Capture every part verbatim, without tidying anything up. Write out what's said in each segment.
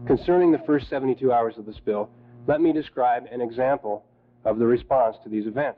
Concerning the first seventy-two hours of the spill, let me describe an example of the response to these events.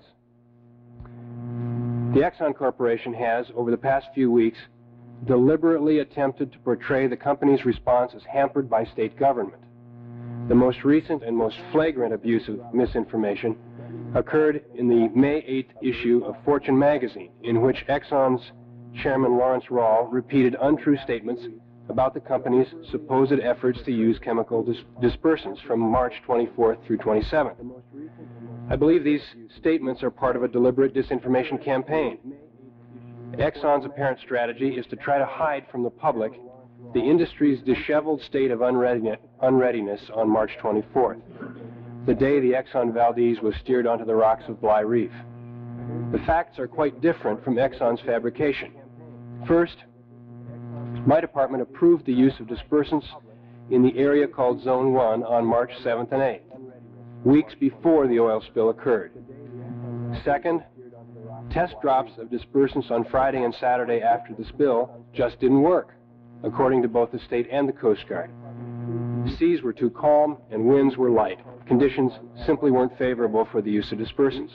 The Exxon Corporation has, over the past few weeks, deliberately attempted to portray the company's response as hampered by state government. The most recent and most flagrant abuse of misinformation occurred in the May eighth issue of Fortune magazine, in which Exxon's chairman Lawrence Rawl repeated untrue statements about the company's supposed efforts to use chemical dis dispersants from March twenty-fourth through twenty-seventh. I believe these statements are part of a deliberate disinformation campaign. Exxon's apparent strategy is to try to hide from the public the industry's disheveled state of unreadiness on March twenty-fourth, the day the Exxon Valdez was steered onto the rocks of Bly Reef. The facts are quite different from Exxon's fabrication. First, my department approved the use of dispersants in the area called Zone one on March seventh and eighth, weeks before the oil spill occurred. Second, test drops of dispersants on Friday and Saturday after the spill just didn't work, according to both the state and the Coast Guard. Seas were too calm and winds were light. Conditions simply weren't favorable for the use of dispersants.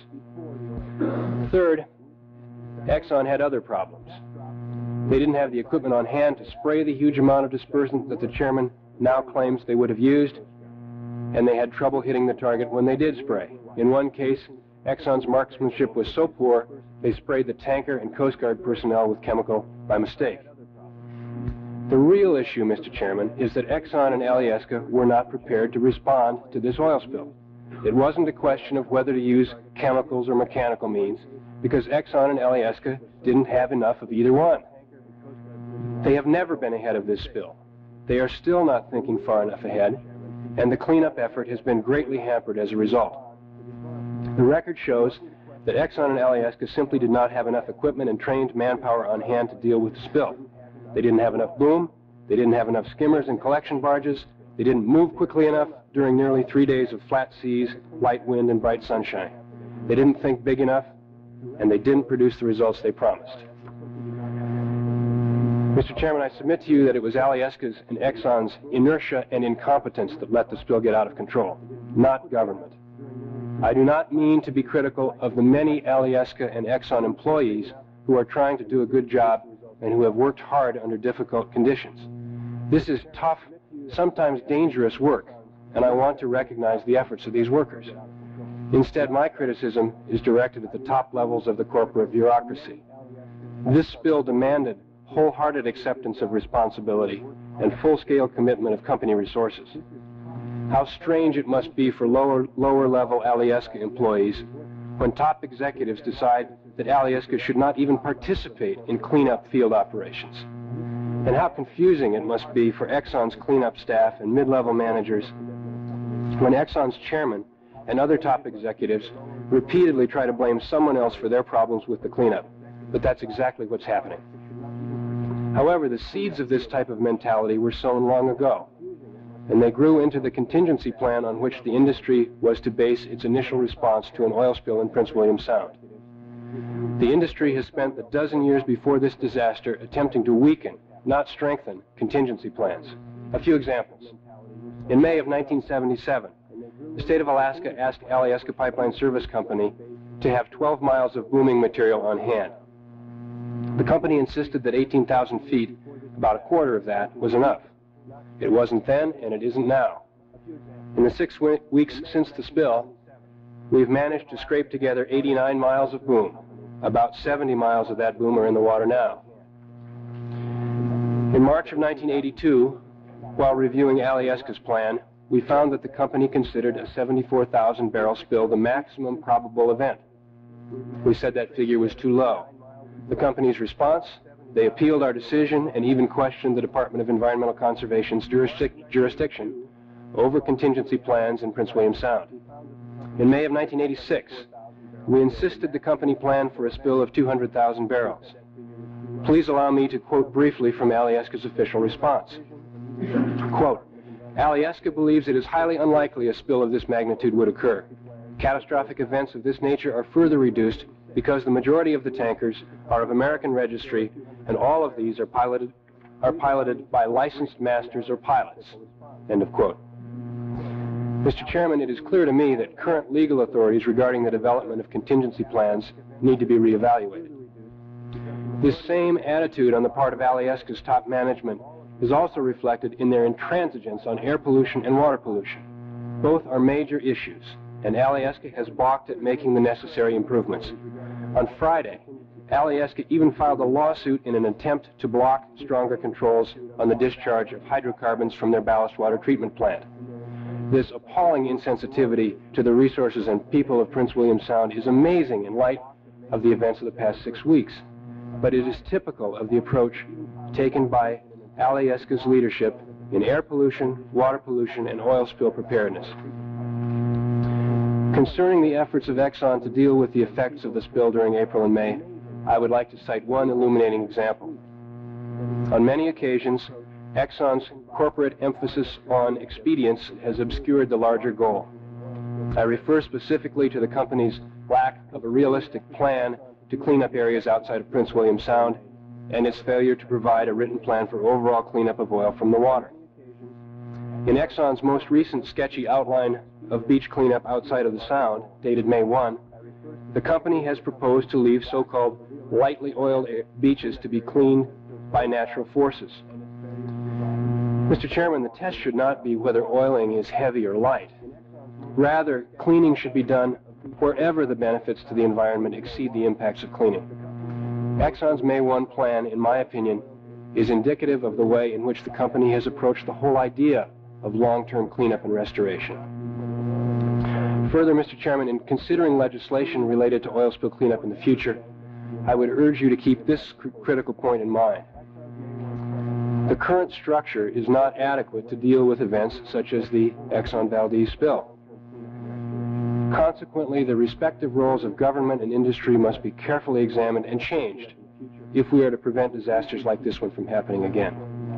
Third, Exxon had other problems. They didn't have the equipment on hand to spray the huge amount of dispersant that the chairman now claims they would have used, and they had trouble hitting the target when they did spray. In one case, Exxon's marksmanship was so poor, they sprayed the tanker and Coast Guard personnel with chemical by mistake. The real issue, Mister Chairman, is that Exxon and Alyeska were not prepared to respond to this oil spill. It wasn't a question of whether to use chemicals or mechanical means, because Exxon and Alyeska didn't have enough of either one. They have never been ahead of this spill. They are still not thinking far enough ahead, and the cleanup effort has been greatly hampered as a result. The record shows that Exxon and Alyeska simply did not have enough equipment and trained manpower on hand to deal with the spill. They didn't have enough boom, they didn't have enough skimmers and collection barges, they didn't move quickly enough during nearly three days of flat seas, light wind, and bright sunshine. They didn't think big enough, and they didn't produce the results they promised. Mister Chairman, I submit to you that it was Alyeska's and Exxon's inertia and incompetence that let the spill get out of control, not government. I do not mean to be critical of the many Alyeska and Exxon employees who are trying to do a good job and who have worked hard under difficult conditions. This is tough, sometimes dangerous work, and I want to recognize the efforts of these workers. Instead, my criticism is directed at the top levels of the corporate bureaucracy. This spill demanded wholehearted acceptance of responsibility and full-scale commitment of company resources. How strange it must be for lower, lower-level Alyeska employees when top executives decide that Alyeska should not even participate in cleanup field operations. And how confusing it must be for Exxon's cleanup staff and mid-level managers when Exxon's chairman and other top executives repeatedly try to blame someone else for their problems with the cleanup. But that's exactly what's happening. However, the seeds of this type of mentality were sown long ago, and they grew into the contingency plan on which the industry was to base its initial response to an oil spill in Prince William Sound. The industry has spent the dozen years before this disaster attempting to weaken, not strengthen, contingency plans. A few examples. In May of nineteen seventy-seven, the state of Alaska asked Alyeska Pipeline Service Company to have twelve miles of booming material on hand. The company insisted that eighteen thousand feet, about a quarter of that, was enough. It wasn't then, and it isn't now. In the six weeks since the spill, we've managed to scrape together eighty-nine miles of boom. About seventy miles of that boom are in the water now. In March of nineteen eighty-two, while reviewing Alyeska's plan, we found that the company considered a seventy-four thousand barrel spill the maximum probable event. We said that figure was too low. The company's response: they appealed our decision and even questioned the Department of Environmental Conservation's jurisdic jurisdiction over contingency plans in Prince William Sound. In May of nineteen eighty-six, we insisted the company plan for a spill of two hundred thousand barrels. Please allow me to quote briefly from Alyeska's official response. Quote, Alyeska believes it is highly unlikely a spill of this magnitude would occur. Catastrophic events of this nature are further reduced because the majority of the tankers are of American registry, and all of these are piloted are piloted by licensed masters or pilots." End of quote. Mister Chairman, it is clear to me that current legal authorities regarding the development of contingency plans need to be reevaluated. This same attitude on the part of Alyeska's top management is also reflected in their intransigence on air pollution and water pollution. Both are major issues, and Alyeska has balked at making the necessary improvements. On Friday, Alyeska even filed a lawsuit in an attempt to block stronger controls on the discharge of hydrocarbons from their ballast water treatment plant. This appalling insensitivity to the resources and people of Prince William Sound is amazing in light of the events of the past six weeks, but it is typical of the approach taken by Alyeska's leadership in air pollution, water pollution, and oil spill preparedness. Concerning the efforts of Exxon to deal with the effects of the spill during April and May, I would like to cite one illuminating example. On many occasions, Exxon's corporate emphasis on expedience has obscured the larger goal. I refer specifically to the company's lack of a realistic plan to clean up areas outside of Prince William Sound and its failure to provide a written plan for overall cleanup of oil from the water. In Exxon's most recent sketchy outline of beach cleanup outside of the Sound, dated May first, the company has proposed to leave so-called lightly oiled beaches to be cleaned by natural forces. Mister Chairman, the test should not be whether oiling is heavy or light. Rather, cleaning should be done wherever the benefits to the environment exceed the impacts of cleaning. Exxon's May first plan, in my opinion, is indicative of the way in which the company has approached the whole idea of long-term cleanup and restoration. Further, Mister Chairman, in considering legislation related to oil spill cleanup in the future, I would urge you to keep this cr- critical point in mind. The current structure is not adequate to deal with events such as the Exxon Valdez spill. Consequently, the respective roles of government and industry must be carefully examined and changed if we are to prevent disasters like this one from happening again.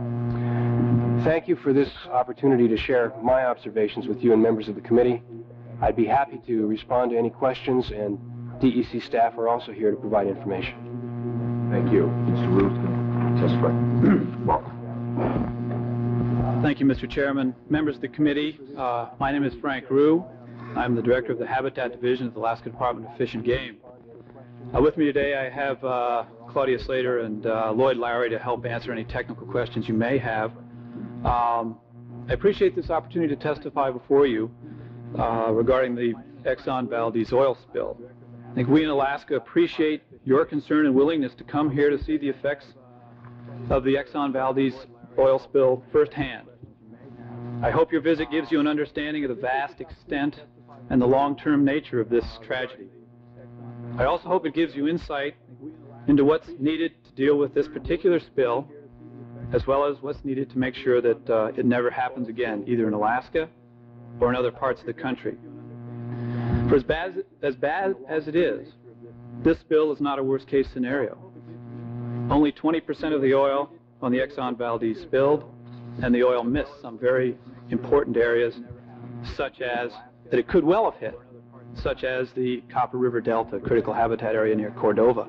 Thank you for this opportunity to share my observations with you and members of the committee. I'd be happy to respond to any questions, and D E C staff are also here to provide information. Thank you. Mister Ruth, testify. Welcome. Thank you, Mister Chairman. Members of the committee, uh, my name is Frank Rue. I'm the director of the Habitat Division of the Alaska Department of Fish and Game. Uh, with me today I have uh, Claudia Slater and uh, Lloyd Larry to help answer any technical questions you may have. Um, I appreciate this opportunity to testify before you uh, regarding the Exxon Valdez oil spill. I think we in Alaska appreciate your concern and willingness to come here to see the effects of the Exxon Valdez oil spill firsthand. I hope your visit gives you an understanding of the vast extent and the long-term nature of this tragedy. I also hope it gives you insight into what's needed to deal with this particular spill, as well as what's needed to make sure that uh, it never happens again, either in Alaska or in other parts of the country. For as bad as, bad as it is, this spill is not a worst-case scenario. Only twenty percent of the oil on the Exxon Valdez spilled, and the oil missed some very important areas, such as, that it could well have hit, such as the Copper River Delta critical habitat area near Cordova.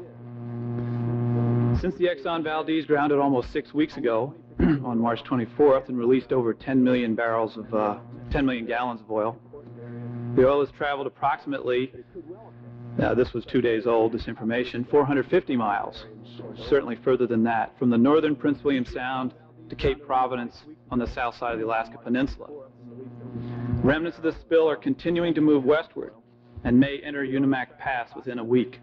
Since the Exxon Valdez grounded almost six weeks ago, on March twenty-fourth, and released over ten million barrels of, uh, ten million gallons of oil, the oil has traveled approximately, uh, this was two days old, this information, four hundred fifty miles, certainly further than that, from the northern Prince William Sound to Cape Providence on the south side of the Alaska Peninsula. Remnants of the spill are continuing to move westward and may enter Unimak Pass within a week.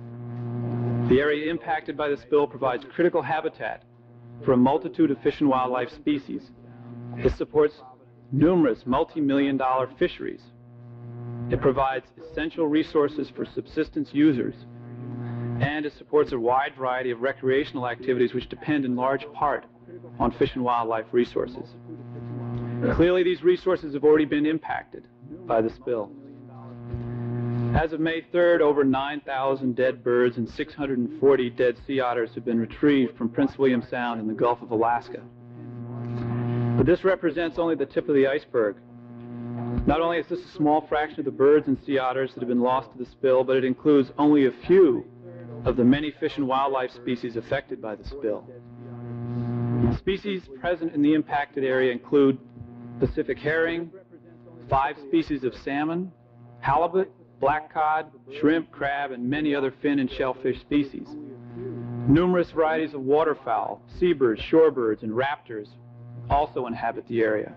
The area impacted by the spill provides critical habitat for a multitude of fish and wildlife species. It supports numerous multi-million dollar fisheries. It provides essential resources for subsistence users, and it supports a wide variety of recreational activities which depend in large part on fish and wildlife resources. Clearly, these resources have already been impacted by the spill. As of May third, over nine thousand dead birds and six hundred forty dead sea otters have been retrieved from Prince William Sound in the Gulf of Alaska. But this represents only the tip of the iceberg. Not only is this a small fraction of the birds and sea otters that have been lost to the spill, but it includes only a few of the many fish and wildlife species affected by the spill. Species present in the impacted area include Pacific herring, five species of salmon, halibut, black cod, shrimp, crab, and many other fin and shellfish species. Numerous varieties of waterfowl, seabirds, shorebirds, and raptors also inhabit the area.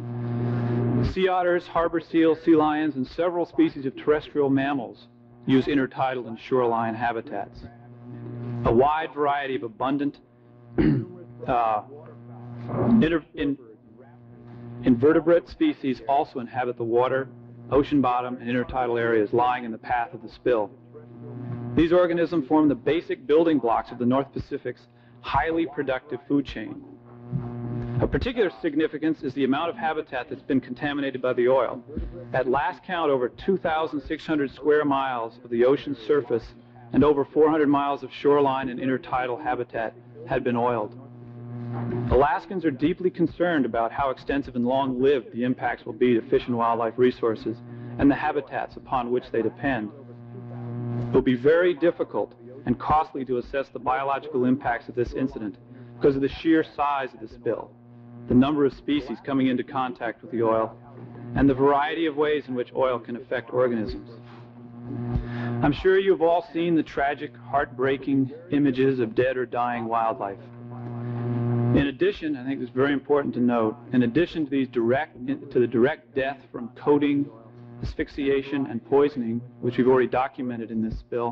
Sea otters, harbor seals, sea lions, and several species of terrestrial mammals use intertidal and shoreline habitats. A wide variety of abundant uh, inter in invertebrate species also inhabit the water, ocean bottom, and intertidal areas lying in the path of the spill. These organisms form the basic building blocks of the North Pacific's highly productive food chain. Of particular significance is the amount of habitat that's been contaminated by the oil. At last count, over two thousand six hundred square miles of the ocean's surface and over four hundred miles of shoreline and intertidal habitat had been oiled. Alaskans are deeply concerned about how extensive and long-lived the impacts will be to fish and wildlife resources and the habitats upon which they depend. It will be very difficult and costly to assess the biological impacts of this incident because of the sheer size of the spill, the number of species coming into contact with the oil, and the variety of ways in which oil can affect organisms. I'm sure you've all seen the tragic, heartbreaking images of dead or dying wildlife. In addition, I think it's very important to note, in addition to these direct, to the direct death from coating, asphyxiation, and poisoning, which we've already documented in this spill,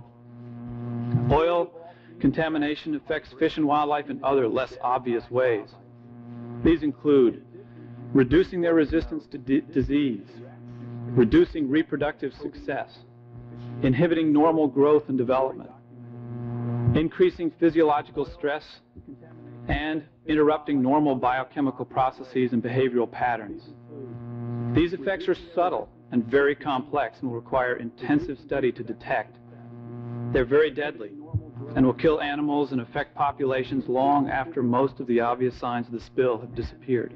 oil contamination affects fish and wildlife in other, less obvious ways. These include reducing their resistance to di disease, reducing reproductive success, inhibiting normal growth and development, increasing physiological stress, and interrupting normal biochemical processes and behavioral patterns. These effects are subtle and very complex and will require intensive study to detect. They're very deadly and will kill animals and affect populations long after most of the obvious signs of the spill have disappeared.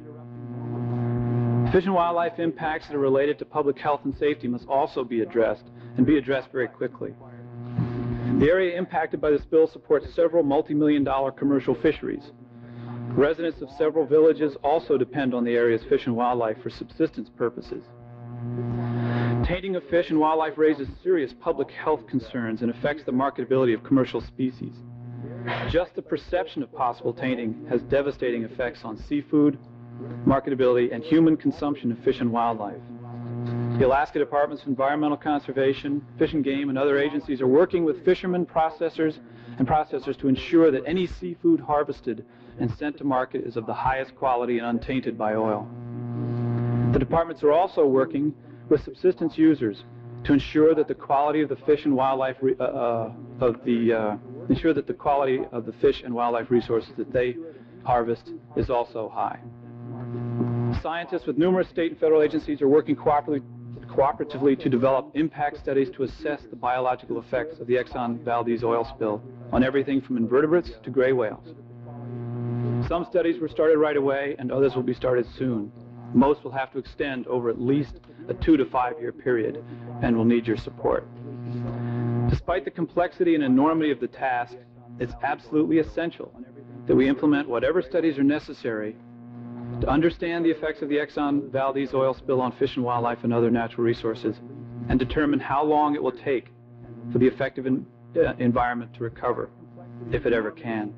Fish and wildlife impacts that are related to public health and safety must also be addressed, and be addressed very quickly. The area impacted by the spill supports several multi-million dollar commercial fisheries. Residents of several villages also depend on the area's fish and wildlife for subsistence purposes. Tainting of fish and wildlife raises serious public health concerns and affects the marketability of commercial species. Just the perception of possible tainting has devastating effects on seafood, marketability, and human consumption of fish and wildlife. The Alaska Departments of Environmental Conservation, Fish and Game, and other agencies are working with fishermen, processors, and processors to ensure that any seafood harvested and sent to market is of the highest quality and untainted by oil. The departments are also working with subsistence users to ensure that the quality of the fish and wildlife re uh, uh, of the uh, ensure that the quality of the fish and wildlife resources that they harvest is also high. Scientists with numerous state and federal agencies are working cooperatively cooperatively to develop impact studies to assess the biological effects of the Exxon Valdez oil spill on everything from invertebrates to gray whales. Some studies were started right away and others will be started soon. Most will have to extend over at least a two to five year period and will need your support. Despite the complexity and enormity of the task, it's absolutely essential that we implement whatever studies are necessary to understand the effects of the Exxon Valdez oil spill on fish and wildlife and other natural resources, and determine how long it will take for the effective in, uh, environment to recover, if it ever can.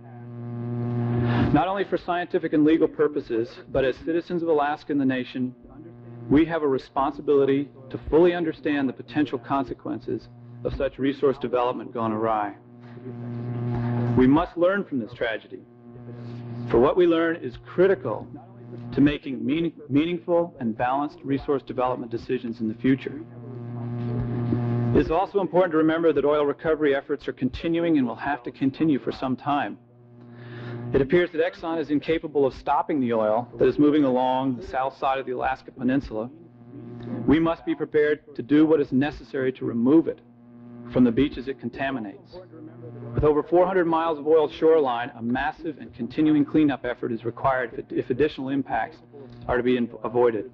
Not only for scientific and legal purposes, but as citizens of Alaska and the nation, we have a responsibility to fully understand the potential consequences of such resource development gone awry. We must learn from this tragedy, for what we learn is critical to making meaning, meaningful and balanced resource development decisions in the future. It's also important to remember that oil recovery efforts are continuing and will have to continue for some time. It appears that Exxon is incapable of stopping the oil that is moving along the south side of the Alaska Peninsula. We must be prepared to do what is necessary to remove it from the beaches it contaminates. With over four hundred miles of oiled shoreline, a massive and continuing cleanup effort is required if, if additional impacts are to be avoided.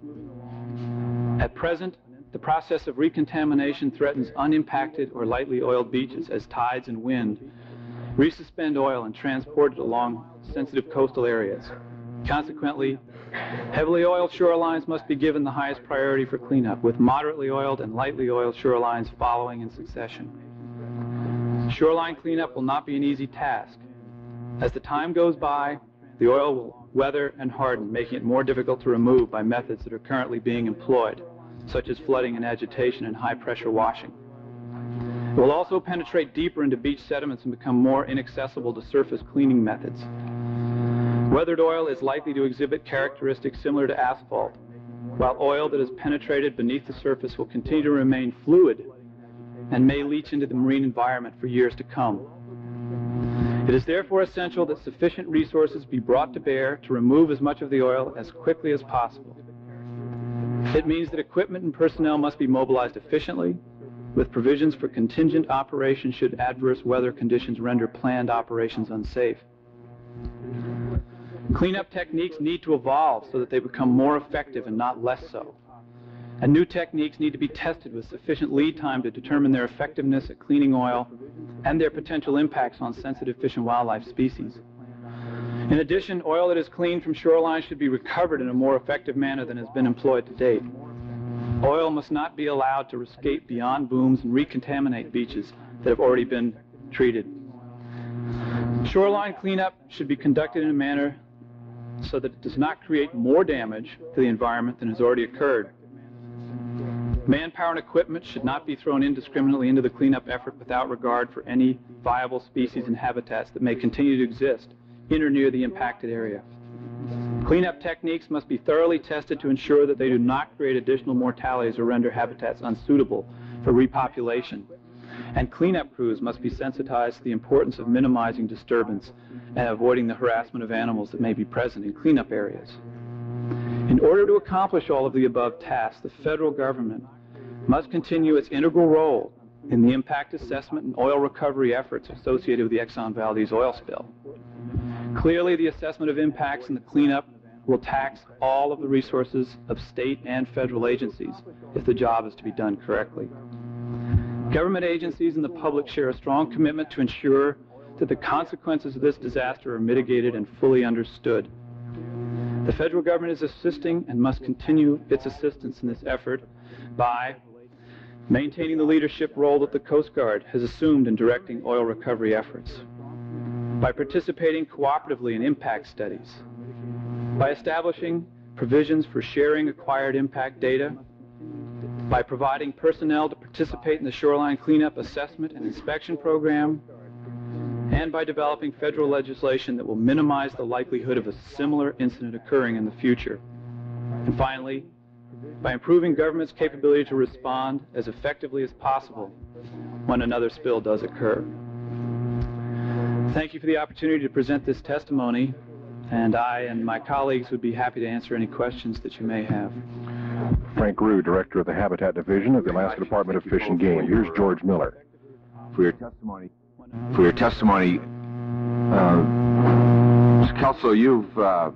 At present, the process of recontamination threatens unimpacted or lightly oiled beaches as tides and wind resuspend oil and transport it along sensitive coastal areas. Consequently, heavily oiled shorelines must be given the highest priority for cleanup, with moderately oiled and lightly oiled shorelines following in succession. Shoreline cleanup will not be an easy task. As the time goes by, the oil will weather and harden, making it more difficult to remove by methods that are currently being employed, such as flooding and agitation and high-pressure washing. It will also penetrate deeper into beach sediments and become more inaccessible to surface cleaning methods. Weathered oil is likely to exhibit characteristics similar to asphalt, while oil that has penetrated beneath the surface will continue to remain fluid and may leach into the marine environment for years to come. It is therefore essential that sufficient resources be brought to bear to remove as much of the oil as quickly as possible. It means that equipment and personnel must be mobilized efficiently, with provisions for contingent operations should adverse weather conditions render planned operations unsafe. Cleanup techniques need to evolve so that they become more effective and not less so. And new techniques need to be tested with sufficient lead time to determine their effectiveness at cleaning oil and their potential impacts on sensitive fish and wildlife species. In addition, oil that is cleaned from shoreline should be recovered in a more effective manner than has been employed to date. Oil must not be allowed to escape beyond booms and recontaminate beaches that have already been treated. Shoreline cleanup should be conducted in a manner so that it does not create more damage to the environment than has already occurred. Manpower and equipment should not be thrown indiscriminately into the cleanup effort without regard for any viable species and habitats that may continue to exist in or near the impacted area. Cleanup techniques must be thoroughly tested to ensure that they do not create additional mortalities or render habitats unsuitable for repopulation. And cleanup crews must be sensitized to the importance of minimizing disturbance and avoiding the harassment of animals that may be present in cleanup areas. In order to accomplish all of the above tasks, the federal government must continue its integral role in the impact assessment and oil recovery efforts associated with the Exxon Valdez oil spill. Clearly, the assessment of impacts and the cleanup will tax all of the resources of state and federal agencies if the job is to be done correctly. Government agencies and the public share a strong commitment to ensure that the consequences of this disaster are mitigated and fully understood. The federal government is assisting and must continue its assistance in this effort by maintaining the leadership role that the Coast Guard has assumed in directing oil recovery efforts, by participating cooperatively in impact studies, by establishing provisions for sharing acquired impact data, by providing personnel to participate in the shoreline cleanup assessment and inspection program, and by developing federal legislation that will minimize the likelihood of a similar incident occurring in the future. And finally, by improving government's capability to respond as effectively as possible when another spill does occur. Thank you for the opportunity to present this testimony, and I and my colleagues would be happy to answer any questions that you may have. Frank Rue, Director of the Habitat Division of the Alaska Department of Fish and Game. Here's George Miller. For your testimony, for your testimony, uh, Mister Kelso, you've uh,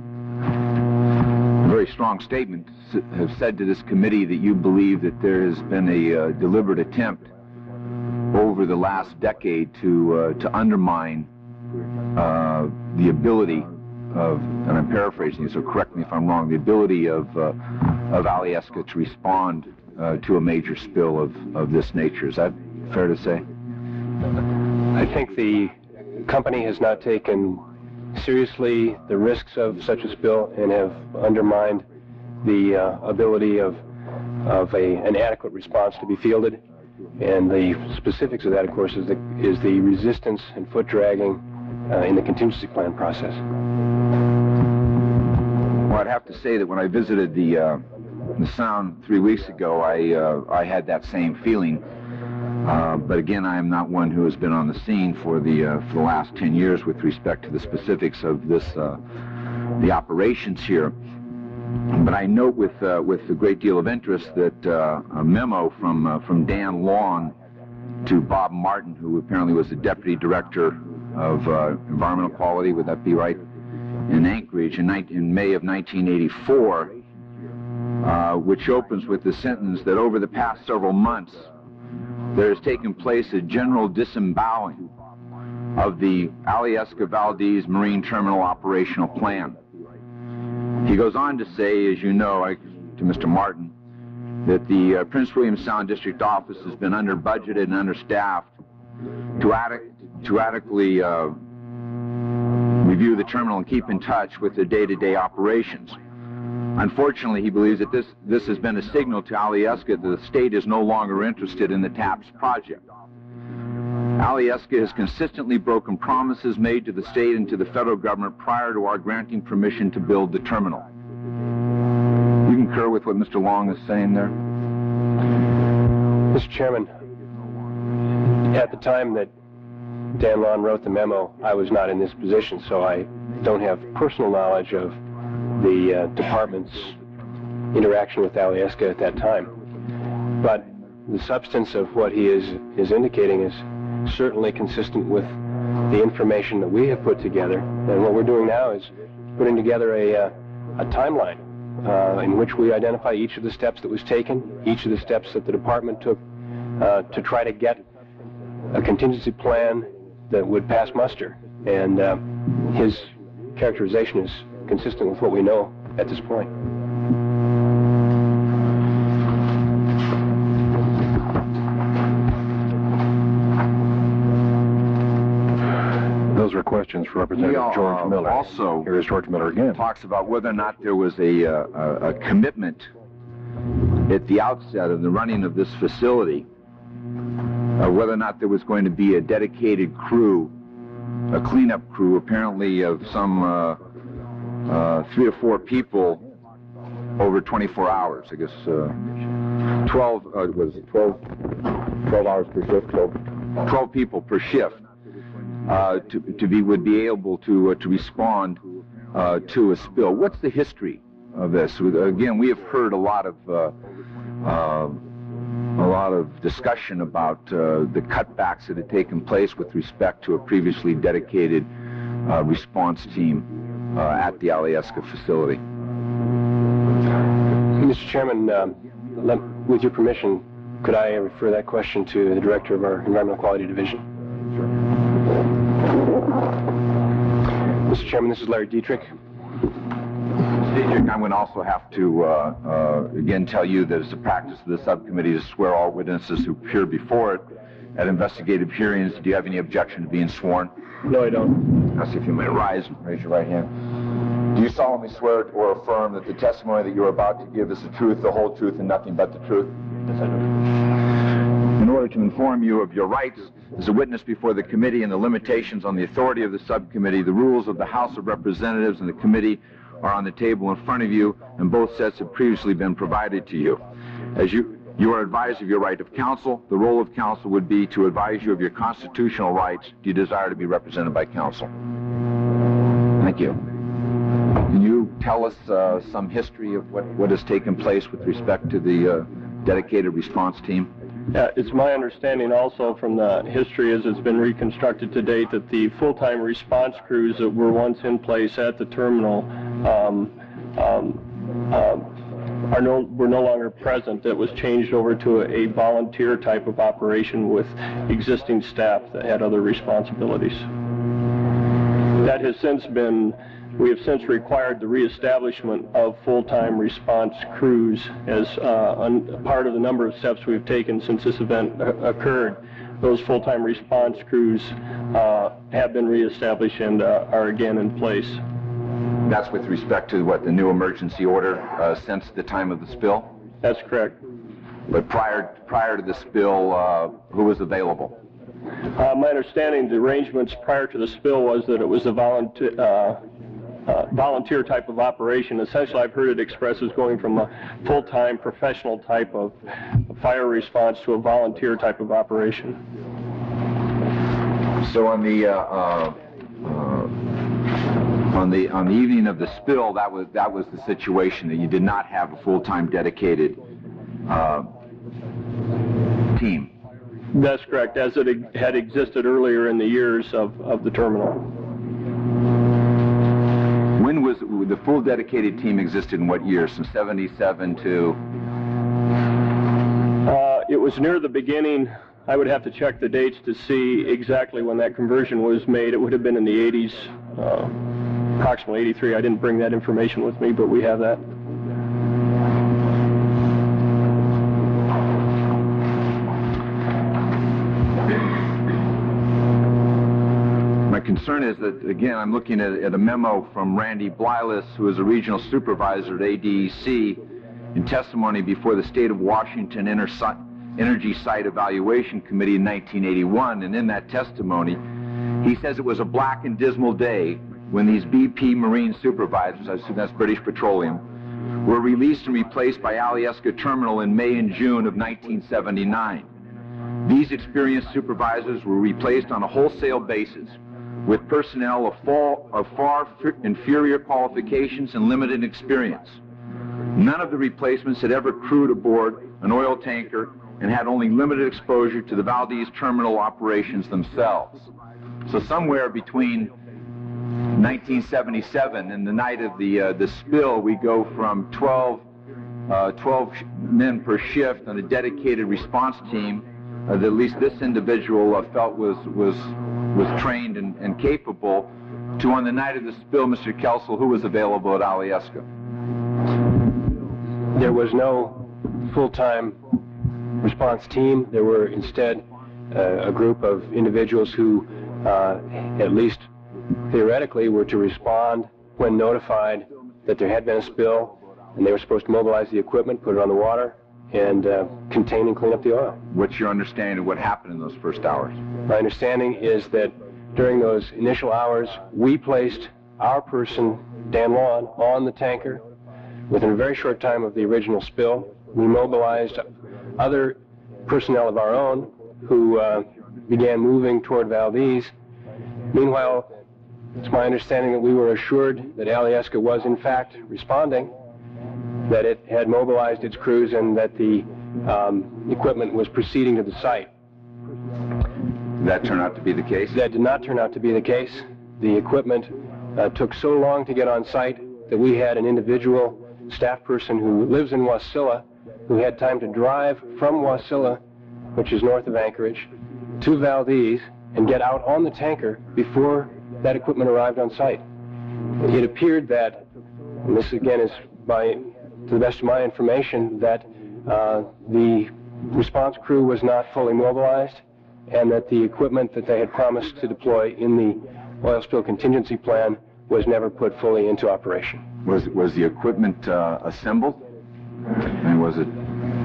a very strong statement have said to this committee that you believe that there has been a uh, deliberate attempt over the last decade to uh, to undermine uh, the ability of, and I'm paraphrasing you, so correct me if I'm wrong, the ability of uh, of Alyeska to respond uh, to a major spill of, of this nature. Is that fair to say? I think the company has not taken seriously the risks of such a spill and have undermined the uh, ability of of a, an adequate response to be fielded. And the specifics of that, of course, is the, is the resistance and foot dragging uh, in the contingency plan process. Well, I'd have to say that when I visited the uh, the Sound three weeks ago, I uh, I had that same feeling. Uh, but again, I am not one who has been on the scene for the uh, for the last ten years with respect to the specifics of this uh, the operations here. But I note with uh, with a great deal of interest that uh, a memo from uh, from Dan Long to Bob Martin, who apparently was the deputy director of uh, environmental quality, would that be right, in Anchorage in, in May of nineteen eighty-four, uh, which opens with the sentence that over the past several months there has taken place a general disemboweling of the Alyeska Valdez Marine Terminal Operational Plan. He goes on to say, as you know, I, to Mister Martin, that the uh, Prince William Sound District Office has been under budgeted and understaffed to, adequ to adequately uh, review the terminal and keep in touch with the day-to-day operations. Unfortunately, he believes that this, this has been a signal to Alyeska that the state is no longer interested in the TAPS project. Alyeska has consistently broken promises made to the state and to the federal government prior to our granting permission to build the terminal. You concur with what Mister Long is saying there? Mister Chairman, at the time that Dan Long wrote the memo, I was not in this position, so I don't have personal knowledge of the uh, department's interaction with Alyeska at that time. But the substance of what he is, is indicating is certainly consistent with the information that we have put together. And what we're doing now is putting together a, uh, a timeline uh, in which we identify each of the steps that was taken, each of the steps that the department took uh, to try to get a contingency plan that would pass muster. And uh, his characterization is consistent with what we know at this point. Those are questions for Representative He, uh, George Miller. Also, here is George Miller again. Talks about whether or not there was a, uh, a, a commitment at the outset of the running of this facility, uh, whether or not there was going to be a dedicated crew, a cleanup crew, apparently of some uh, uh, three or four people over twenty-four hours. I guess uh, twelve uh, was it twelve, twelve hours per shift. twelve, twelve people per shift. Uh, to, to be would be able to uh, to respond uh, to a spill. What's the history of this? Again, we have heard a lot of uh, uh, a lot of discussion about uh, the cutbacks that had taken place with respect to a previously dedicated uh, response team uh, at the Alyeska facility. Mister Chairman, um, let, with your permission, could I refer that question to the Director of our Environmental Quality Division? Mister Chairman, this is Larry Dietrich. Dietrich, I'm going to also have to, uh, uh, again, tell you that it's the practice of the subcommittee to swear all witnesses who appear before it at investigative hearings. Do you have any objection to being sworn? No, I don't. I'll see if you may rise and raise your right hand. Do you solemnly swear or affirm that the testimony that you're about to give is the truth, the whole truth, and nothing but the truth? Yes, I do. In order to inform you of your rights as a witness before the committee and the limitations on the authority of the subcommittee, the rules of the House of Representatives and the committee are on the table in front of you, and both sets have previously been provided to you. As you, you are advised of your right of counsel, the role of counsel would be to advise you of your constitutional rights. Do you desire to be represented by counsel? Thank you. Can you tell us uh, some history of what, what has taken place with respect to the uh, dedicated response team? Yeah, it's my understanding also from the history as it's been reconstructed to date that the full-time response crews that were once in place at the terminal um, um, uh, are no, were no longer present. That was changed over to a, a volunteer type of operation with existing staff that had other responsibilities. That has since been We have since required the reestablishment of full-time response crews as uh, part of the number of steps we've taken since this event occurred. Those full-time response crews uh, have been reestablished and uh, are again in place. That's with respect to what, the new emergency order uh, since the time of the spill? That's correct. But prior, prior to the spill, uh, who was available? Uh, my understanding, the arrangements prior to the spill was that it was a volunteer, uh, uh, volunteer type of operation. Essentially, I've heard it expressed as going from a full-time professional type of fire response to a volunteer type of operation. So on the uh, uh, uh, on the on the evening of the spill, that was that was the situation, that you did not have a full-time dedicated uh, team. That's correct, as it had existed earlier in the years of, of the terminal. When was the full dedicated team existed in what years? From seventy-seven to? Uh, it was near the beginning I would have to check the dates to see exactly when that conversion was made. It would have been in the eighties, uh, approximately eighty-three. I didn't bring that information with me, but we have that. My concern is that, again, I'm looking at, at a memo from Randy Blylis, who is a regional supervisor at A D E C, in testimony before the State of Washington Inter Energy Site Evaluation Committee in nineteen eighty-one, and in that testimony, he says it was a black and dismal day when these B P Marine supervisors, I assume that's British Petroleum, were released and replaced by Alyeska Terminal in May and June of nineteen seventy-nine. These experienced supervisors were replaced on a wholesale basis with personnel of, fall, of far inferior qualifications and limited experience. None of the replacements had ever crewed aboard an oil tanker and had only limited exposure to the Valdez terminal operations themselves. So somewhere between nineteen seventy-seven and the night of the, uh, the spill, we go from twelve, uh, twelve men per shift on a dedicated response team uh, that at least this individual uh, felt was, was, was trained and, and capable, to on the night of the spill, Mister Kelsel, who was available at Alyeska? There was no full-time response team. There were instead uh, a group of individuals who, uh, at least theoretically, were to respond when notified that there had been a spill, and they were supposed to mobilize the equipment, put it on the water, and uh, contain and clean up the oil. What's your understanding of what happened in those first hours? My understanding is that during those initial hours, we placed our person, Dan Lawn, on the tanker. Within a very short time of the original spill, we mobilized other personnel of our own who uh, began moving toward Valdez. Meanwhile, it's my understanding that we were assured that Alyeska was in fact responding, that it had mobilized its crews, and that the um, equipment was proceeding to the site. Did that turn out to be the case? That did not turn out to be the case. The equipment uh, took so long to get on site that we had an individual staff person who lives in Wasilla, who had time to drive from Wasilla, which is north of Anchorage, to Valdez and get out on the tanker before that equipment arrived on site. It appeared that, and this again is by, to the best of my information, that uh, the response crew was not fully mobilized, and that the equipment that they had promised to deploy in the oil spill contingency plan was never put fully into operation. Was, was the equipment uh, assembled? And was it...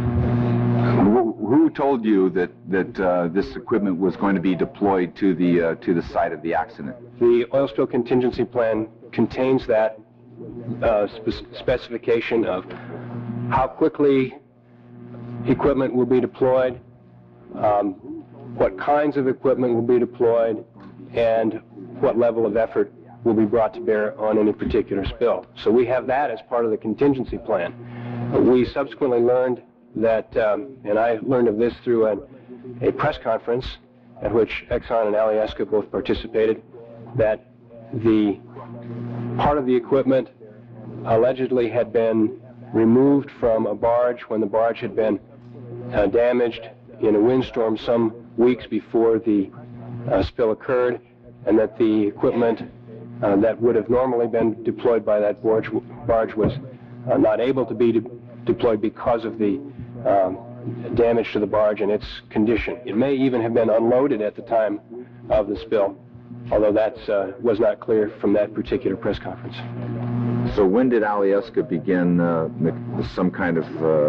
Who, who told you that, that uh, this equipment was going to be deployed to the, uh, to the site of the accident? The oil spill contingency plan contains that uh, spe specification of how quickly equipment will be deployed, um, what kinds of equipment will be deployed, and what level of effort will be brought to bear on any particular spill. So we have that as part of the contingency plan. Uh, we subsequently learned that, um, and I learned of this through an, a press conference at which Exxon and Alyeska both participated, that the part of the equipment allegedly had been removed from a barge when the barge had been uh, damaged in a windstorm some weeks before the uh, spill occurred, and that the equipment uh, that would have normally been deployed by that barge, barge was uh, not able to be de deployed because of the um, damage to the barge and its condition. It may even have been unloaded at the time of the spill, although that uh, was not clear from that particular press conference. So when did Alyeska begin uh, some kind of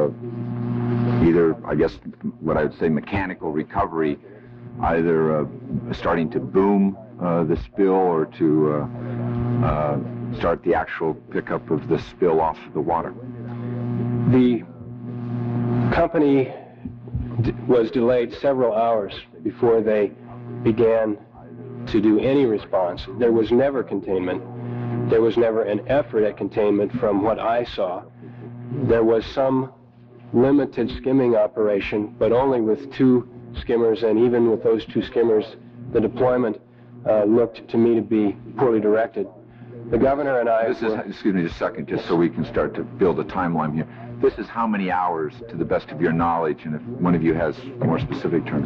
uh, either, I guess, what I would say mechanical recovery, either uh, starting to boom uh, the spill or to uh, uh, start the actual pickup of the spill off the water? The company d was delayed several hours before they began to do any response. There was never containment. There was never an effort at containment from what I saw. There was some limited skimming operation, but only with two skimmers, and even with those two skimmers, the deployment uh, looked to me to be poorly directed. The governor and I This is, were, excuse me just a second, just so we can start to build a timeline here. This is how many hours, to the best of your knowledge, and if one of you has more specific terms?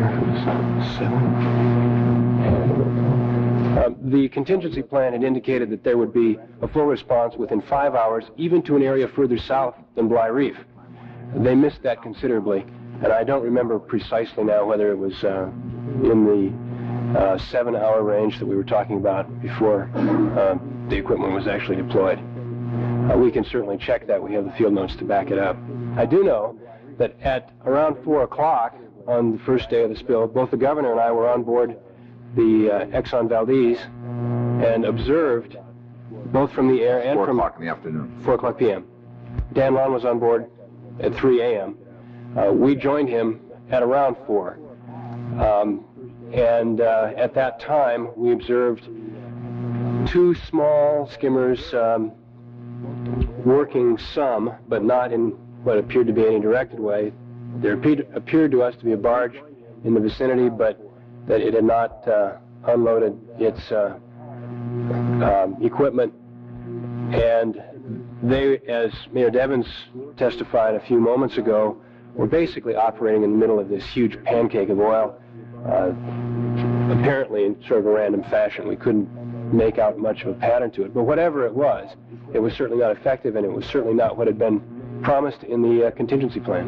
Um, the contingency plan had indicated that there would be a full response within five hours, even to an area further south than Bly Reef. They missed that considerably, and I don't remember precisely now whether it was uh, in the uh, seven-hour range that we were talking about before uh, the equipment was actually deployed. Uh, we can certainly check that. We have the field notes to back it up. I do know that at around four o'clock on the first day of the spill, both the governor and I were on board the uh, Exxon Valdez and observed, both from the air and Four from o'clock in the afternoon. four o'clock p m Dan Long was on board at three a m Uh, we joined him at around four. Um, and uh, at that time, we observed two small skimmers um, working some, but not in what appeared to be any directed way. There appeared, appeared to us to be a barge in the vicinity, but that it had not uh, unloaded its uh, um, equipment. And they, as Mayor Devens testified a few moments ago, were basically operating in the middle of this huge pancake of oil, uh, apparently in sort of a random fashion. We couldn't make out much of a pattern to it. But whatever it was, it was certainly not effective, and it was certainly not what had been promised in the uh, contingency plan.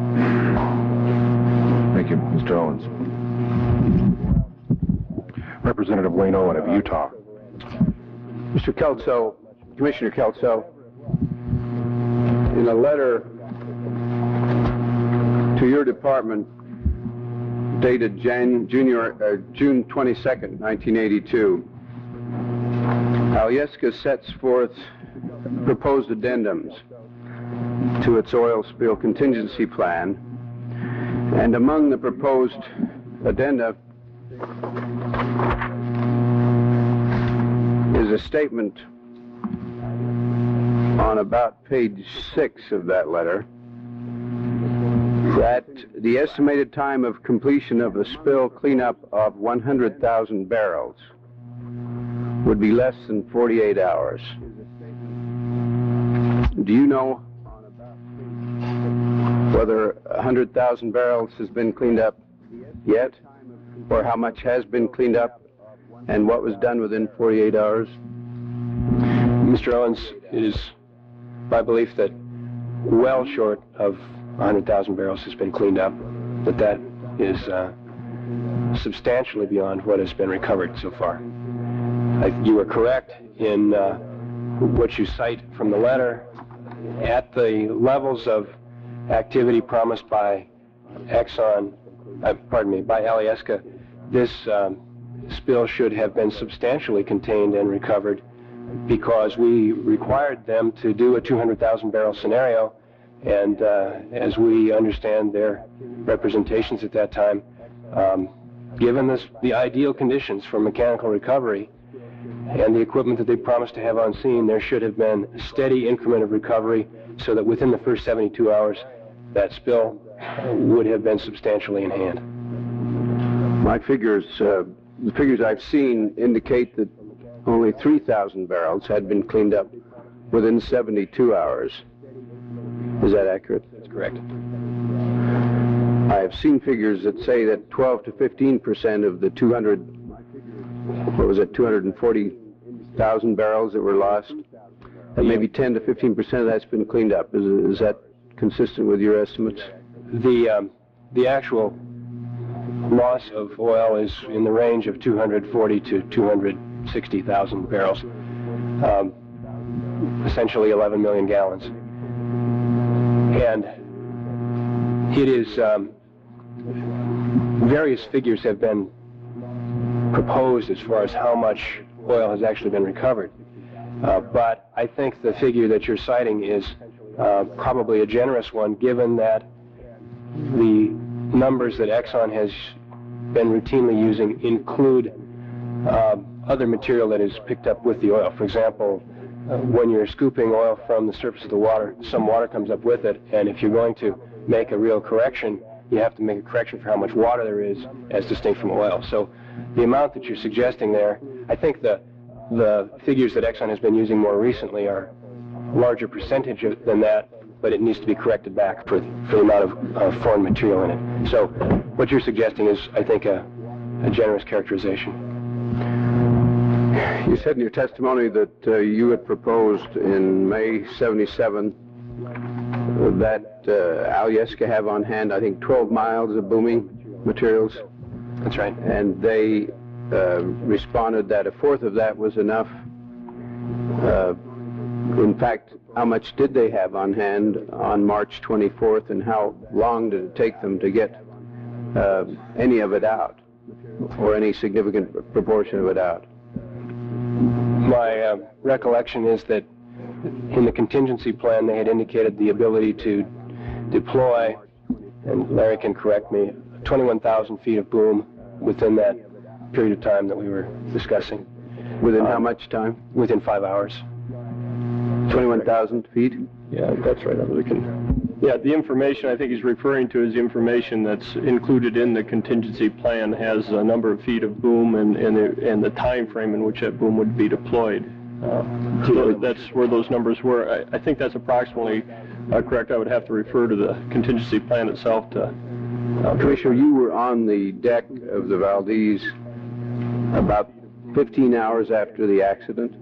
Thank you, Mister Owens. Representative Wayne Owen of Utah. Mister Kelso, Commissioner Kelso, in a letter to your department dated Jan, junior, uh, June twenty-second, nineteen eighty-two, Alyeska sets forth proposed addendums to its oil spill contingency plan, and among the proposed addenda is a statement on about page six of that letter that the estimated time of completion of the spill cleanup of one hundred thousand barrels would be less than forty-eight hours. Do you know whether one hundred thousand barrels has been cleaned up yet, or how much has been cleaned up, and what was done within forty-eight hours? Mister Owens, it is my belief that well short of one hundred thousand barrels has been cleaned up, but that is uh, substantially beyond what has been recovered so far. I, you are correct in uh, what you cite from the letter. At the levels of activity promised by Exxon, uh, pardon me, by Alyeska, this um, spill should have been substantially contained and recovered, because we required them to do a two hundred thousand barrel scenario, and uh, as we understand their representations at that time, um, given this, the ideal conditions for mechanical recovery and the equipment that they promised to have on scene, there should have been a steady increment of recovery so that within the first seventy-two hours, that spill would have been substantially in hand. My figures, uh, the figures I've seen indicate that only three thousand barrels had been cleaned up within seventy-two hours. Is that accurate? That's correct. I have seen figures that say that twelve to fifteen percent of the two hundred, what was it, two hundred forty thousand barrels that were lost, that maybe ten to fifteen percent of that's been cleaned up. Is, is that consistent with your estimates? The, um, the actual loss of oil is in the range of two hundred forty to two hundred sixty thousand barrels, um, essentially eleven million gallons. And it is, um, various figures have been proposed as far as how much oil has actually been recovered. Uh, but I think the figure that you're citing is uh, probably a generous one, given that the numbers that Exxon has been routinely using include uh, other material that is picked up with the oil. For example, uh, when you're scooping oil from the surface of the water, some water comes up with it, and if you're going to make a real correction, you have to make a correction for how much water there is as distinct from oil. So the amount that you're suggesting there, I think the the figures that Exxon has been using more recently are a larger percentage of, than that, but it needs to be corrected back for, for the amount of uh, foreign material in it. So what you're suggesting is, I think, a, a generous characterization. You said in your testimony that uh, you had proposed in May seventy-seven that uh, Alyeska have on hand, I think, twelve miles of booming materials. That's right. And they uh, responded that a fourth of that was enough. Uh, in fact, how much did they have on hand on March twenty-fourth, and how long did it take them to get uh, any of it out, or any significant proportion of it out? My uh, recollection is that in the contingency plan they had indicated the ability to deploy, and Larry can correct me, twenty-one thousand feet of boom within that period of time that we were discussing. Within um, how much time? Within five hours. twenty-one thousand feet? Yeah, that's right. We can, yeah, the information I think he's referring to is the information that's included in the contingency plan, has a number of feet of boom and, and, the, and the time frame in which that boom would be deployed. Uh, so that's where those numbers were. I, I think that's approximately uh, correct. I would have to refer to the contingency plan itself to... Uh, Commissioner, you were on the deck of the Valdez about fifteen hours after the accident?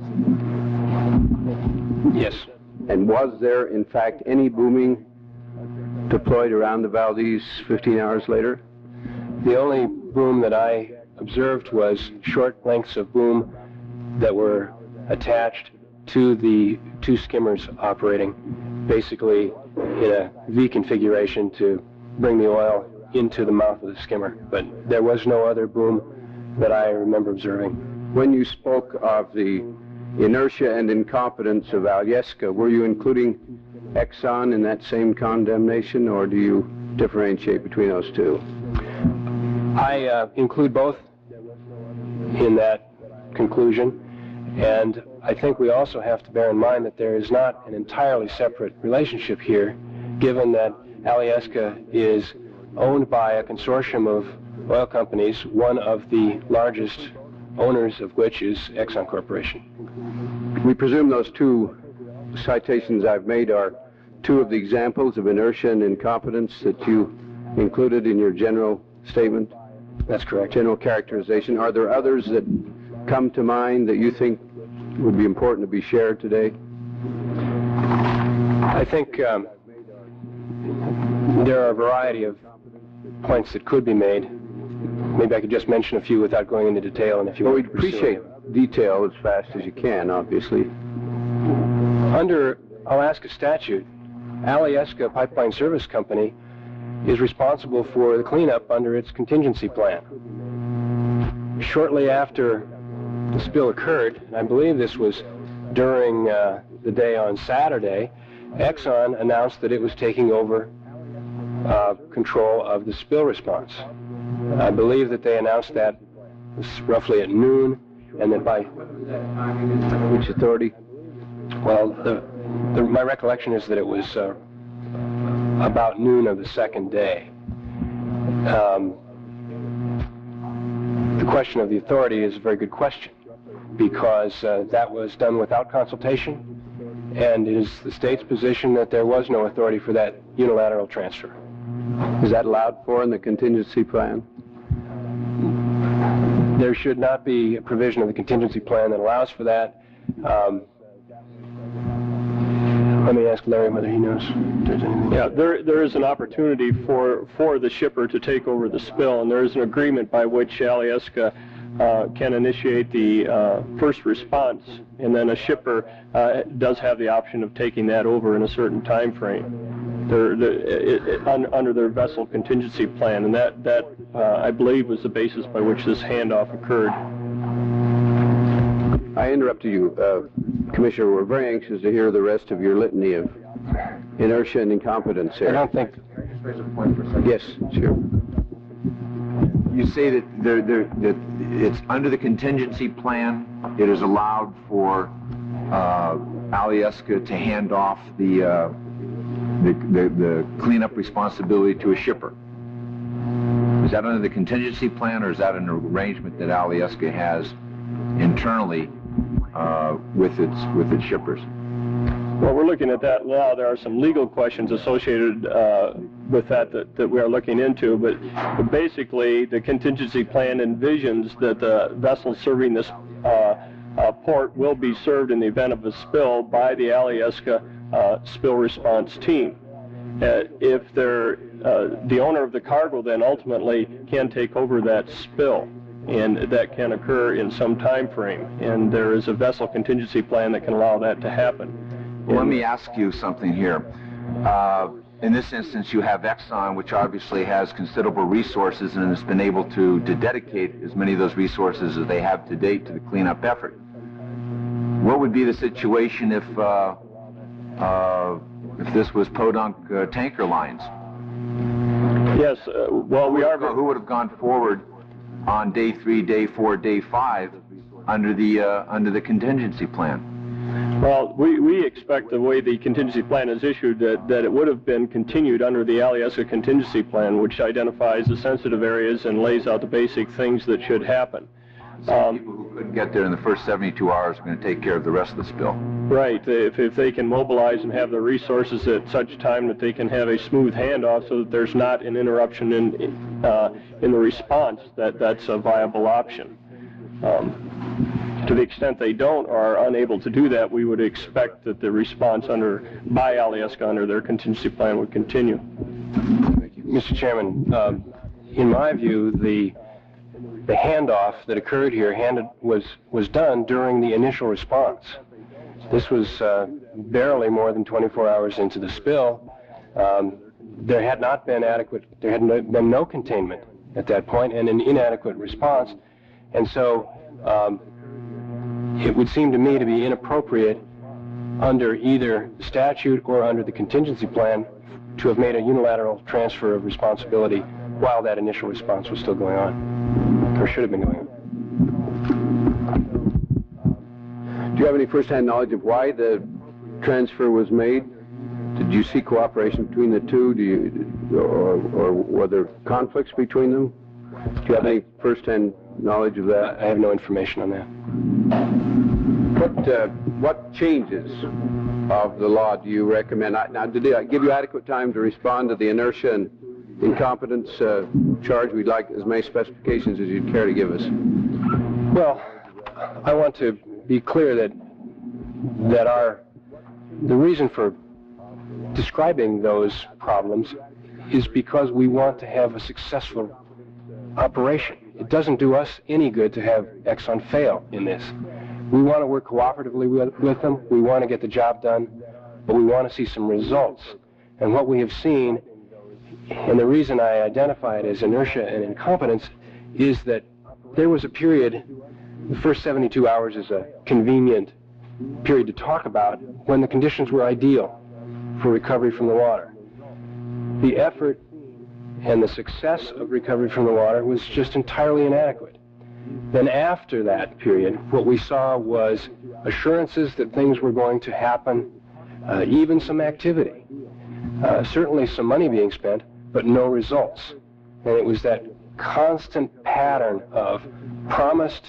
Yes. And was there, in fact, any booming deployed around the Valdez fifteen hours later? The only boom that I observed was short lengths of boom that were attached to the two skimmers operating, basically in a V configuration to bring the oil into the mouth of the skimmer. But there was no other boom that I remember observing. When you spoke of the inertia and incompetence of Alyeska, were you including Exxon in that same condemnation, or do you differentiate between those two? I uh, include both in that conclusion, and I think we also have to bear in mind that there is not an entirely separate relationship here, given that Alyeska is owned by a consortium of oil companies, one of the largest owners of which is Exxon Corporation. We presume those two citations I've made are two of the examples of inertia and incompetence that you included in your general statement? That's correct. General characterization. Are there others that come to mind that you think would be important to be shared today? I think um, there are a variety of points that could be made. Maybe I could just mention a few without going into detail, and if you Well, want we'd to pursue appreciate it. detail as fast as you can, obviously. Under Alaska statute, Alyeska Pipeline Service Company is responsible for the cleanup under its contingency plan. Shortly after the spill occurred, and I believe this was during uh, the day on Saturday, Exxon announced that it was taking over uh, control of the spill response. I believe that they announced that roughly at noon, and that by... Which authority? Well, the, the, my recollection is that it was uh, about noon of the second day. Um, the question of the authority is a very good question, because uh, that was done without consultation, and it is the state's position that there was no authority for that unilateral transfer. Is that allowed for in the contingency plan? There should not be a provision of the contingency plan that allows for that. Um, let me ask Larry whether he knows if there's anything. Yeah, there there is an opportunity for for the shipper to take over the spill, and there is an agreement by which Alyeska uh, can initiate the uh, first response, and then a shipper uh, does have the option of taking that over in a certain time frame. They're, they're, it, it, un, under their vessel contingency plan, and that that uh, I believe was the basis by which this handoff occurred. I interrupted you, uh, Commissioner. We're very anxious to hear the rest of your litany of inertia and incompetence here. I don't think... Yes, sure. You say that, there, there, that it's under the contingency plan, it is allowed for uh, Alyeska to hand off the, uh, the, the, the cleanup responsibility to a shipper. Is that under the contingency plan, or is that an arrangement that Alyeska has internally uh, with its with its shippers? Well, we're looking at that now. There are some legal questions associated uh, with that, that that we are looking into, but, but basically the contingency plan envisions that the vessel serving this uh, uh, port will be served in the event of a spill by the Alyeska uh, spill response team. Uh, if they're, uh, the owner of the cargo then ultimately can take over that spill, and that can occur in some time frame, and there is a vessel contingency plan that can allow that to happen. Well, let me ask you something here. Uh, in this instance, you have Exxon, which obviously has considerable resources and has been able to, to dedicate as many of those resources as they have to date to the cleanup effort. What would be the situation if uh, uh, if this was Podunk uh, tanker lines? Yes, uh, well, we are... Who would have gone forward on day three, day four, day five under the uh, under the contingency plan? Well, we, we expect the way the contingency plan is issued that, that it would have been continued under the Alyeska contingency plan, which identifies the sensitive areas and lays out the basic things that should happen. Um, people who couldn't get there in the first seventy-two hours are going to take care of the rest of the spill. Right. If, if they can mobilize and have the resources at such time that they can have a smooth handoff so that there's not an interruption in, uh, in the response, that, that's a viable option. Um, To the extent they don't or are unable to do that, we would expect that the response under by Alyeska under their contingency plan would continue. Thank you. Mister Chairman, uh, in my view, the the handoff that occurred here handed, was was done during the initial response. This was uh, barely more than twenty-four hours into the spill. Um, there had not been adequate, there had no, been no containment at that point, and an inadequate response, and so. Um, It would seem to me to be inappropriate under either statute or under the contingency plan to have made a unilateral transfer of responsibility while that initial response was still going on, or should have been going on. Do you have any first-hand knowledge of why the transfer was made? Did you see cooperation between the two? Do you, or, or were there conflicts between them? Do you have any first-hand knowledge of that? I have no information on that. What uh, what changes of the law do you recommend? I, now, did I give you adequate time to respond to the inertia and incompetence uh, charge? We'd like as many specifications as you'd care to give us. Well, I want to be clear that that our the reason for describing those problems is because we want to have a successful operation. It doesn't do us any good to have Exxon fail in this. We want to work cooperatively with, with them. We want to get the job done, but we want to see some results. And what we have seen, and the reason I identify it as inertia and incompetence, is that there was a period, the first seventy-two hours is a convenient period to talk about, when the conditions were ideal for recovery from the water. The effort and the success of recovery from the water was just entirely inadequate. Then after that period, what we saw was assurances that things were going to happen, uh, even some activity, uh, certainly some money being spent, but no results. And it was that constant pattern of promised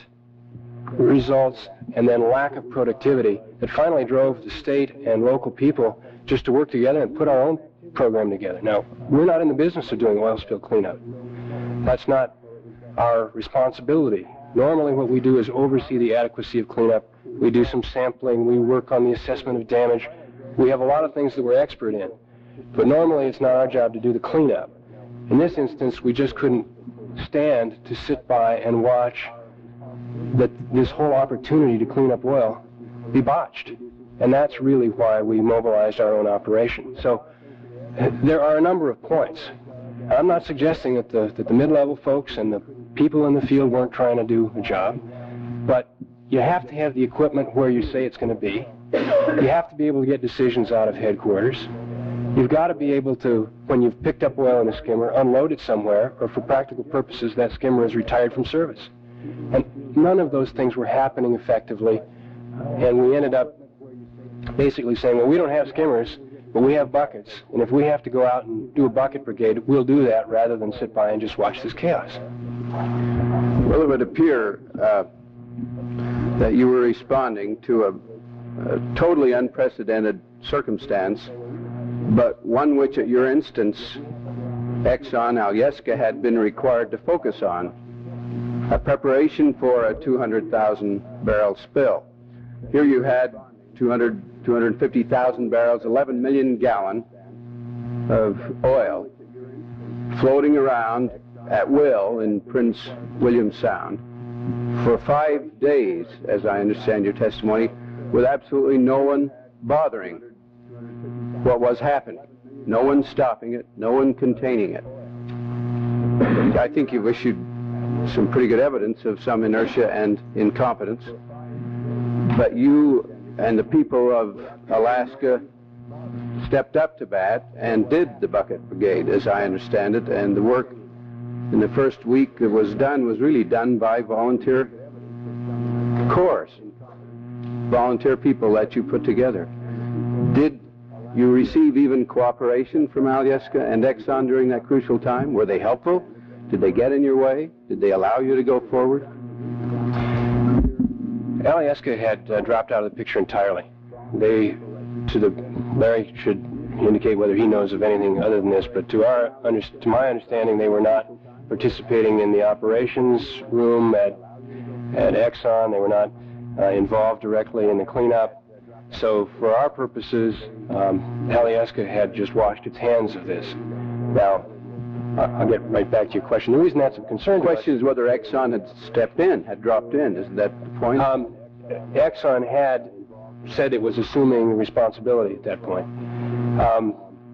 results and then lack of productivity that finally drove the state and local people just to work together and put our own program together. Now, we're not in the business of doing oil spill cleanup. That's not our responsibility. Normally what we do is oversee the adequacy of cleanup. We do some sampling. We work on the assessment of damage. We have a lot of things that we're expert in. But normally it's not our job to do the cleanup. In this instance, we just couldn't stand to sit by and watch that this whole opportunity to clean up oil be botched. And that's really why we mobilized our own operation. So there are a number of points. I'm not suggesting that the, that the mid-level folks and the people in the field weren't trying to do a job, but you have to have the equipment where you say it's going to be. You have to be able to get decisions out of headquarters. You've got to be able to, when you've picked up oil in a skimmer, unload it somewhere, or for practical purposes, that skimmer is retired from service. And none of those things were happening effectively, and we ended up basically saying, well, we don't have skimmers, but we have buckets, and if we have to go out and do a bucket brigade, we'll do that rather than sit by and just watch this chaos. Well, it would appear uh, that you were responding to a, a totally unprecedented circumstance, but one which at your instance Exxon Alyeska had been required to focus on, a preparation for a two hundred thousand barrel spill. Here you had two hundred, two hundred fifty thousand barrels, eleven million gallon of oil floating around at will in Prince William Sound for five days, as I understand your testimony, with absolutely no one bothering what was happening. No one stopping it, no one containing it. I think you've issued some pretty good evidence of some inertia and incompetence, but you and the people of Alaska stepped up to bat and did the bucket brigade, as I understand it, and the work in the first week that was done was really done by volunteer corps, volunteer people that you put together. Did you receive even cooperation from Alyeska and Exxon during that crucial time? Were they helpful? Did they get in your way? Did they allow you to go forward? Alyeska had uh, dropped out of the picture entirely. They, to the, Larry should indicate whether he knows of anything other than this, but to our, under, to my understanding, they were not participating in the operations room at, at Exxon. They were not uh, involved directly in the cleanup. So for our purposes, um, Alyeska had just washed its hands of this. Now, I'll get right back to your question. The reason that's of concern The question is whether Exxon had stepped in, had dropped in. Isn't that the point? Um, Exxon had said it was assuming responsibility at that point. Um,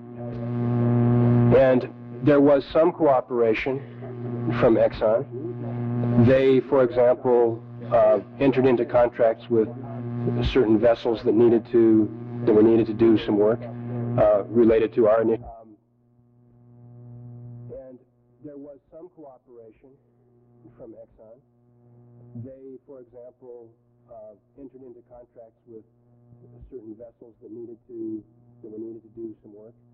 and there was some cooperation from Exxon. They, for example, uh, entered into contracts with certain vessels that needed to, that were needed to do some work uh, related to our initiative. Um, and there was some cooperation from Exxon. They, for example, uh, entered into contracts with certain vessels that needed to, that were needed to do some work.